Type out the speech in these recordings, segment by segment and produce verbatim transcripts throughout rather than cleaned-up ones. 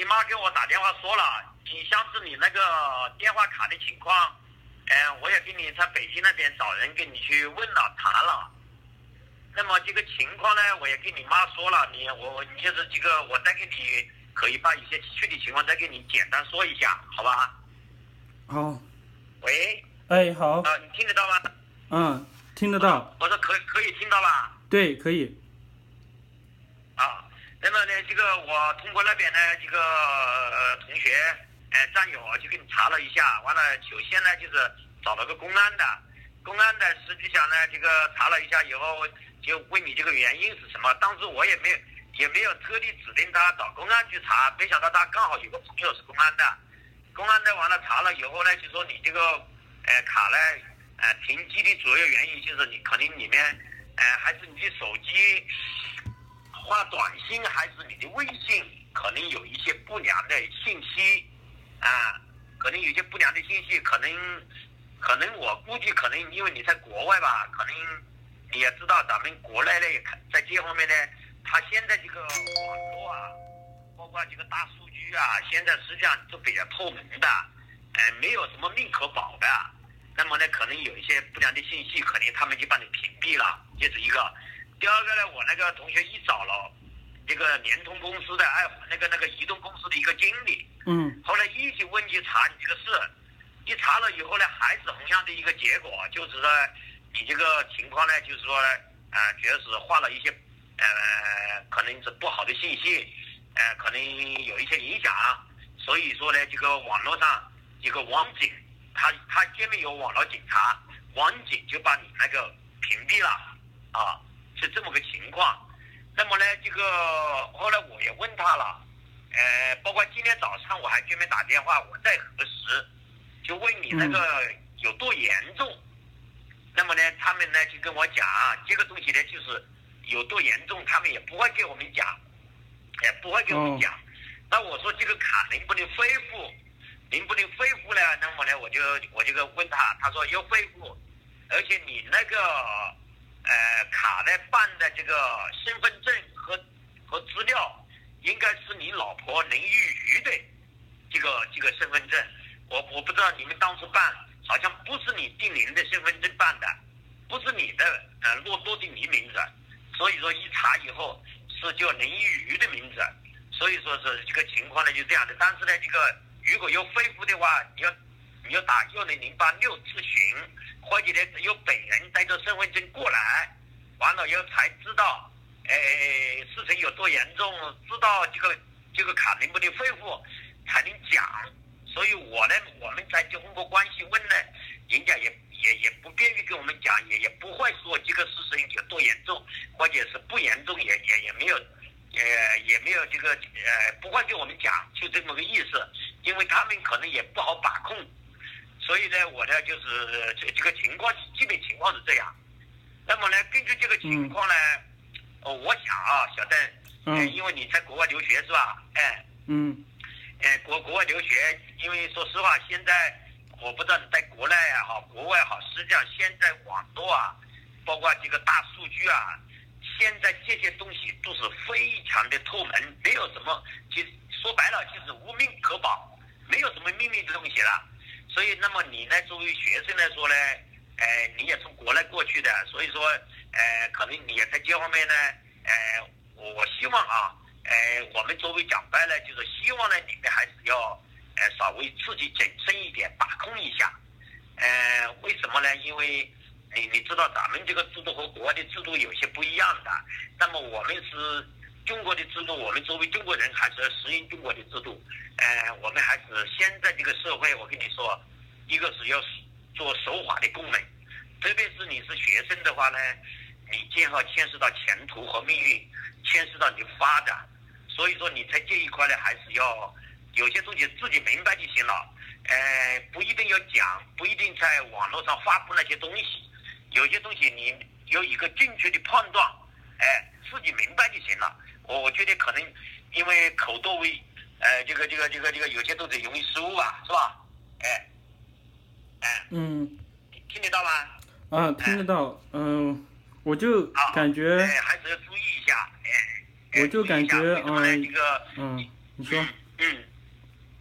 你妈给我打电话说了，你像是你那个电话卡的情况，嗯、呃，我也给你在北京那边找人给你去问了查了。那么这个情况呢，我也跟你妈说了，你我你就是这个，我再给你可以把一些具体情况再给你简单说一下，好吧？ 好。 喂。 哎，好。 啊，你听得到吗？ 嗯，听得到。 我说可可以听到吧？ 对，可以。 啊，那么呢，这个我通过那边呢，这个呃同学，呃战友就给你查了一下，完了，首先呢就是找了个公安的，公安的实际上呢，这个查了一下以后，就问你这个原因是什么。当时我也没有也没有特地指定他找公安去查，没想到他刚好有个朋友是公安的，公安的完了查了以后呢，就说你这个呃卡呢，呃停机的主要原因就是你可能里面呃还是你的手机发短信还是你的微信可能有一些不良的信息啊，可能有一些不良的信息，可能可能我估计可能因为你在国外吧，可能你也知道咱们国内呢在这方面呢，它现在这个网络啊，包括这个大数据啊，现在实际上都比较透明的，呃，没有什么命可保的。那么呢，可能有一些不良的信息，可能他们就把你屏蔽了，这是一个。第二个呢，我那个同学一找了这个联通公司的哎，那个那个移动公司的一个经理， 嗯， 后来一起问去查你这个事，一查了以后呢，还是同样的一个结果，就是说你这个情况呢，就是说呃，确实画了一些呃，可能是不好的信息，呃，可能有一些影响，所以说呢，这个网络上这个网警，他他这边有网络警察，网警就把你那个屏蔽了啊。是这么个情况，那么呢，这个后来我也问他了，呃，包括今天早上我还专门打电话，我在核实，就问你那个有多严重。嗯、那么呢，他们呢就跟我讲，这个东西呢就是有多严重，他们也不会给我们讲，也不会给我们讲。哦、那我说这个卡能不能恢复？能不能恢复呢？那么呢，我就我就问他，他说要恢复，而且你那个。呃，卡的办的这个身份证和和资料，应该是你老婆林玉瑜的这个这个身份证。我我不知道你们当时办，好像不是你定林的身份证办的，不是你的呃落落定你名字。所以说一查以后是叫林玉瑜的名字，所以说是这个情况呢就这样的。但是呢，这个如果要恢复的话，你要你要打幺零零八六咨询。或者呢，有本人带着身份证过来，完了以后才知道，呃，事情有多严重，知道这个这个卡能不能恢复，才能讲。所以我呢，我们在通过关系问呢，人家也也也不便于跟我们讲，也也不会说这个事情有多严重，或者是不严重，也也也没有，呃，也没有这个呃，不会跟我们讲，就这么个意思，因为他们可能也不好把控。所以呢，我呢就是这这个情况，基本情况是这样。那么呢，根据这个情况呢，嗯、哦，我想啊，小邓，嗯、呃，因为你在国外留学是吧？哎， 嗯， 哎，国国外留学，因为说实话，现在我不知道你在国内也好，国外也好，实际上现在网络啊，包括这个大数据啊，现在这些东西都是非常的透明，没有什么，就说白了就是无名可保，没有什么秘密的东西了。所以，那么你呢？作为学生来说呢，呃，你也从国内过去的，所以说，呃，可能你也在这方面呢，呃，我我希望啊，呃，我们作为长辈呢，就是希望呢，你们还是要，呃，稍微自己谨慎一点，把控一下。呃，为什么呢？因为你你知道咱们这个制度和国外的制度有些不一样的，那么我们是中国的制度，我们作为中国人还是要适应中国的制度。呃，我们还是现在这个社会，我跟你说，一个是要做守法的公民，特别是你是学生的话呢，你今后牵涉到前途和命运，牵涉到你的发展，所以说你在这一块呢，还是要有些东西自己明白就行了。呃，不一定要讲，不一定在网络上发布那些东西，有些东西你有一个正确的判断，哎、呃，自己明白就行了。我我觉得可能因为口多为。呃，这个这个这个这个有些都得容易失误吧，是吧？哎，哎， 嗯， 听得到吗？ 啊，听得到，嗯、呃，我就感觉， 哎，还是要注意一下，哎， 我就感觉，嗯、 呃，这个， 嗯，你说， 嗯，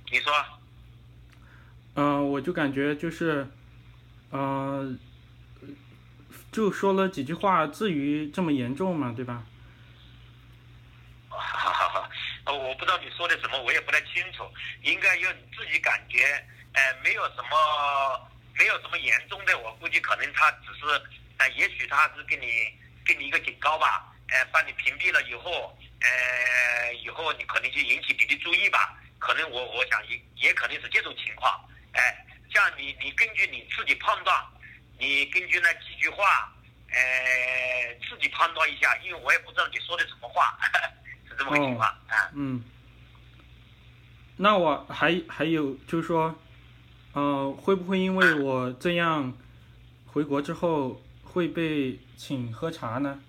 你说。 嗯、呃，我就感觉就是，呃，就说了几句话，至于这么严重嘛，对吧？ 哈哈哈，我不知道你说的什么，我也不太清楚。应该要你自己感觉，呃，没有什么，没有什么严重的。我估计可能他只是，呃，也许他是给你给你一个警告吧，呃，把你屏蔽了以后，呃，以后你可能就引起你的注意吧。可能我我想也也可能是这种情况。哎、呃，像你你根据你自己判断，你根据那几句话，呃，自己判断一下，因为我也不知道你说的什么话。是这么个情况啊。 嗯，那我还还有就是说，呃，会不会因为我这样回国之后会被请喝茶呢？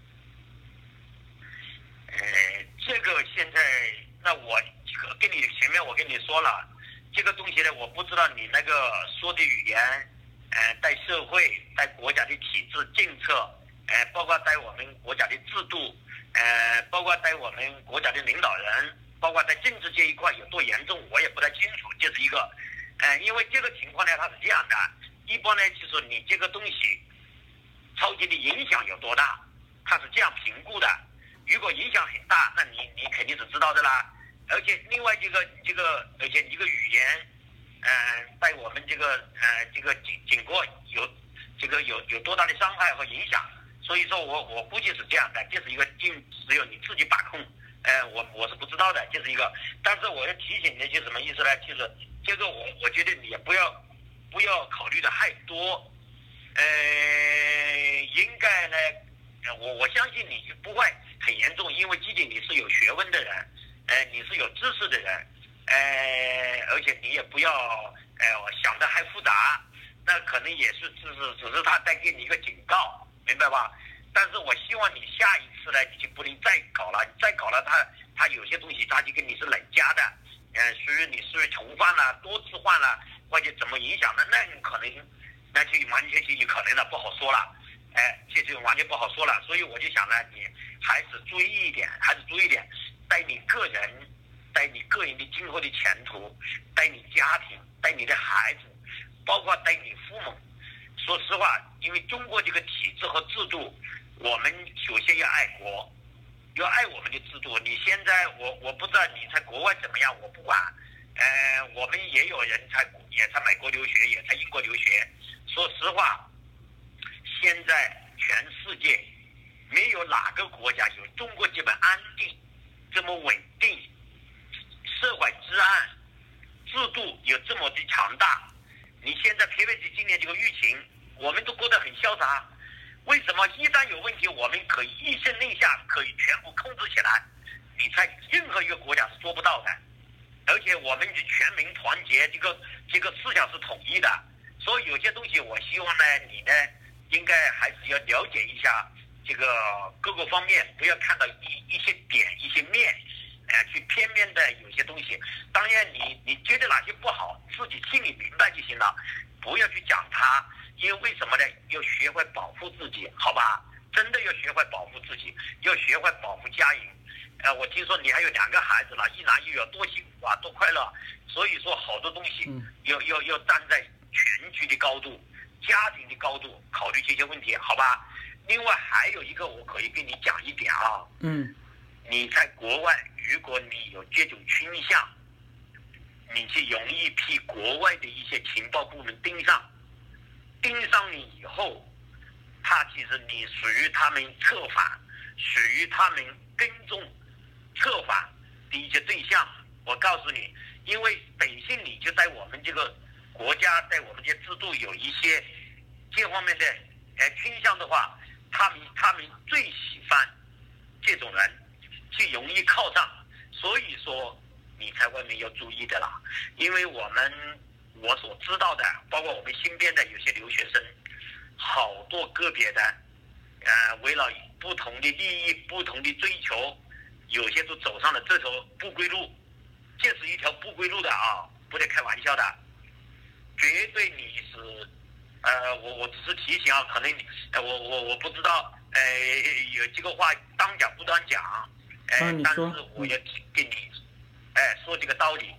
呃，这个现在，那我跟你前面我跟你说了，这个东西呢，我不知道你那个说的语言，呃，带社会、带国家的体制政策，呃，包括带我们国家的制度，呃，包括带我们国家的领导人，包括在政治这一块有多严重，我也不太清楚。这是一个，呃，因为这个情况呢，它是这样的，一般呢就是你这个东西，超级的影响有多大，它是这样评估的。如果影响很大，那你你肯定是知道的啦。而且另外这个这个，而且一个语言，呃，在我们这个呃这个经经过有这个有有多大的伤害和影响。所以说我我估计是这样的，这是一个尽只有你自己把控，呃，我我是不知道的，这是一个。但是我要提醒你，就什么意思呢？就是这个我我觉得你也不要不要考虑的太多，呃，应该呢，我我相信你不会很严重，因为毕竟你是有学问的人，呃，你是有知识的人，呃，而且你也不要呃想的还复杂，那可能也是只是只是他在给你一个警告。明白吧？但是我希望你下一次呢，你就不能再搞了。你再搞了，他他有些东西他就跟你是累加的，呃，属于你是重犯了、多次犯了，或者怎么影响的，那你可能那就完全就有可能了，不好说了。哎，这就完全不好说了。所以我就想呢，你还是注意一点，还是注意一点，带你个人，带你个人的今后的前途，带你家庭，带你的孩子，包括带你父母。说实话，因为中国这个体制和制度，我们首先要爱国，要爱我们的制度。你现在我我不知道你在国外怎么样，我不管。呃，我们也有人在也在美国留学，也在英国留学。说实话，现在全世界没有哪个国家有中国这么安定、这么稳定，社会治安、制度有这么的强大。你现在特别是今年这个疫情，我们都过得很潇洒。为什么一旦有问题，我们可以一声令下，可以全部控制起来？你在任何一个国家是做不到的。而且我们的全民团结，这个这个思想是统一的。所以有些东西，我希望呢，你呢，应该还是要了解一下这个各个方面，不要看到一一些点、一些面。呃，去片面的有些东西，当然你你觉得哪些不好，自己心里明白就行了，不要去讲它，因为为什么呢？要学会保护自己，好吧？真的要学会保护自己，要学会保护家人。呃，我听说你还有两个孩子了，一男一女，多幸福啊，多快乐。所以说，好多东西要要要站在全局的高度、家庭的高度考虑这些问题，好吧？另外还有一个，我可以跟你讲一点啊。 嗯。 你在国外，如果你有这种倾向，你就容易被国外的一些情报部门盯上，盯上你以后，他其实你属于他们策反，属于他们跟踪、策反的一些对象。我告诉你，因为本身你就在我们这个国家，在我们这制度有一些这方面的呃倾向的话，他们他们最喜欢这种人。就容易靠上，所以说你在外面要注意的啦。因为我们我所知道的，包括我们身边的有些留学生，好多个别的，呃，为了不同的利益、不同的追求，有些都走上了这条不归路。这是一条不归路的啊，不得开玩笑的。绝对你是，呃，我我只是提醒啊，可能你，呃、我我我不知道，呃，有这个话当讲不当讲。哎，但是我要跟你，哎，说这个道理，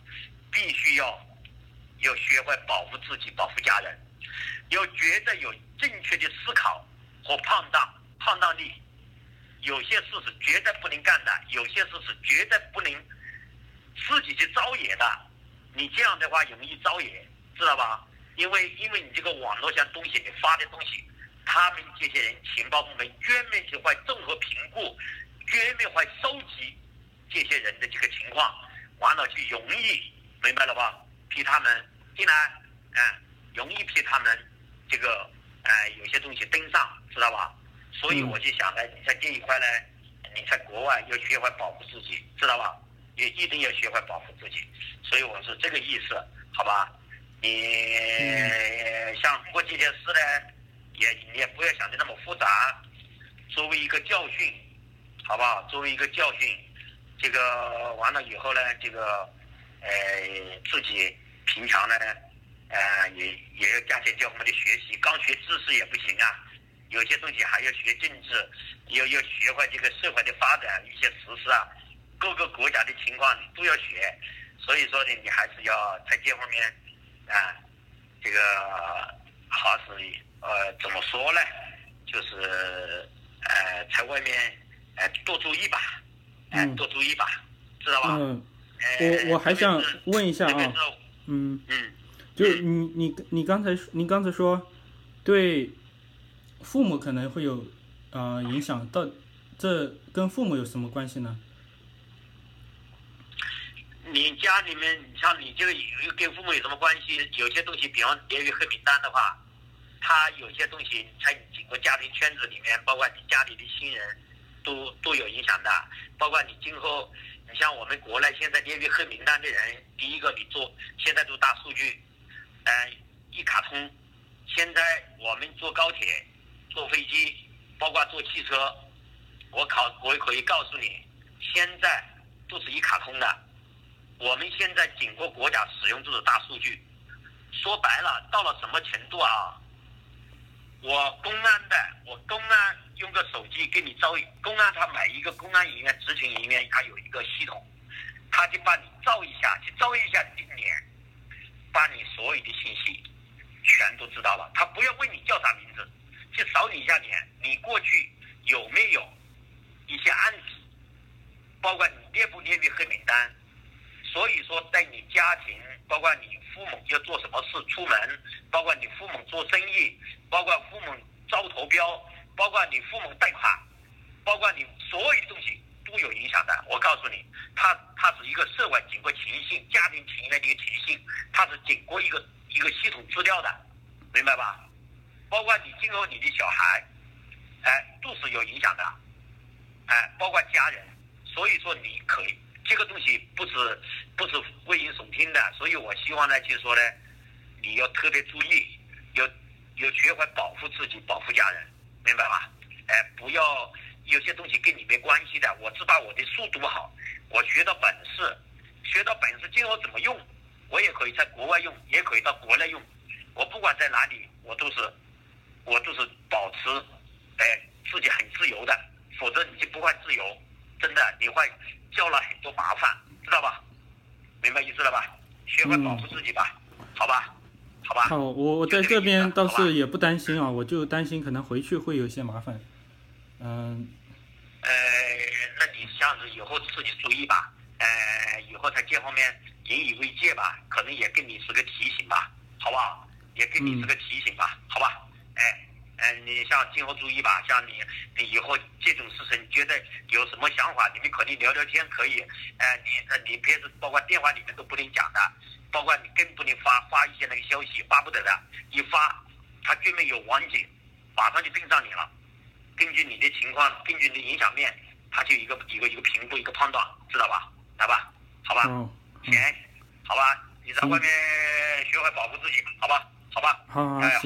必须要要学会保护自己，保护家人，要觉得有正确的思考和判断判断力。有些事是绝对不能干的，有些事是绝对不能自己去招野的。你这样的话容易招野，知道吧？因为因为你这个网络上东西，你发的东西，他们这些人情报部门专门是会综合评估，专门会收集这些人的这个情况，完了去容易，明白了吧？批他们进来，嗯、呃，容易批他们这个呃有些东西登上，知道吧？所以我就想呢，你在这一块呢，你在国外要学会保护自己，知道吧？也一定要学会保护自己。所以我是这个意思，好吧？你像过这件事呢，也你也不要想的那么复杂，作为一个教训，好不好？作为一个教训，这个完了以后呢，这个呃自己平常呢，呃也也要加强对我们的学习，刚学知识也不行啊。有些东西还要学政治，要要学会这个社会的发展，一些时事啊，各个国家的情况你都要学。所以说呢，你还是要在这方面啊，这个还是呃怎么说呢？就是呃在外面呃多注意吧，哎、呃、多注意吧，知道吧？ 嗯，我我还想问一下啊，嗯嗯， 就你你你刚才你刚才说对父母可能会有呃影响，到这跟父母有什么关系呢？ 你家里面，像你这个跟父母有什么关系？有些东西，比方列于黑名单的话，他有些东西在你整个家庭圈子里面，包括你家里的亲人，都都有影响的。包括你今后，你像我们国内现在列于黑名单的人，第一个你做现在做大数据，呃，一卡通，现在我们坐高铁、坐飞机，包括坐汽车，我考我可以告诉你，现在都是一卡通的。我们现在整个国家使用这种大数据，说白了，到了什么程度啊？我公安的，我公安用个手机给你招，公安他每一个公安人员、执勤人员，他有一个系统，他就把你照一下，去照一下你的脸，把你所有的信息全都知道了。他不要问你叫啥名字，去扫你一下脸，你过去有没有一些案子，包括你列不列入黑名单。所以说，在你家庭，包括你父母要做什么事出门，包括你父母做生意，包括父母招投标，包括你父母贷款，包括你所有的东西都有影响的。我告诉你，它它是一个社会整个情形、家庭情缘的一个情形，它是整个一个一个系统资料的，明白吧？包括你今后你的小孩，哎，都是有影响的，哎，包括家人。所以说，你可以。这个东西不是不是危言耸听的，所以我希望呢，就是说呢，你要特别注意，要要学会保护自己，保护家人，明白吧？哎，不要有些东西跟你没关系的。我只把我的书读好，我学到本事，学到本事，今后怎么用，我也可以在国外用，也可以到国内用。我不管在哪里，我都是我都是保持哎自己很自由的，否则你就不会自由，真的你会交了很多麻烦，知道吧？明白意思了吧？学会保护自己吧，嗯、好吧，好吧。 好，我我在这边倒是也不担心啊，我就担心可能回去会有些麻烦。嗯。 呃，那你这样子以后自己注意吧。呃，以后在这方面引以为戒吧，可能也跟你是个提醒吧，好不好？也跟你是个提醒吧，嗯、好吧？哎。呃，你像今后注意吧，像你，你以后这种事情，你觉得有什么想法，你们可以聊聊天，可以。呃，你呃，你别是包括电话里面都不能讲的，包括你更不能发发一些那个消息，发不得的，一发，他专门有网警，马上就盯上你了。根据你的情况，根据你的影响面，他就一个一个一个评估，一个判断，知道吧？来吧，好吧？ 嗯。 行，好吧，你在外面学会保护自己，好吧？好吧？ 好好。 哎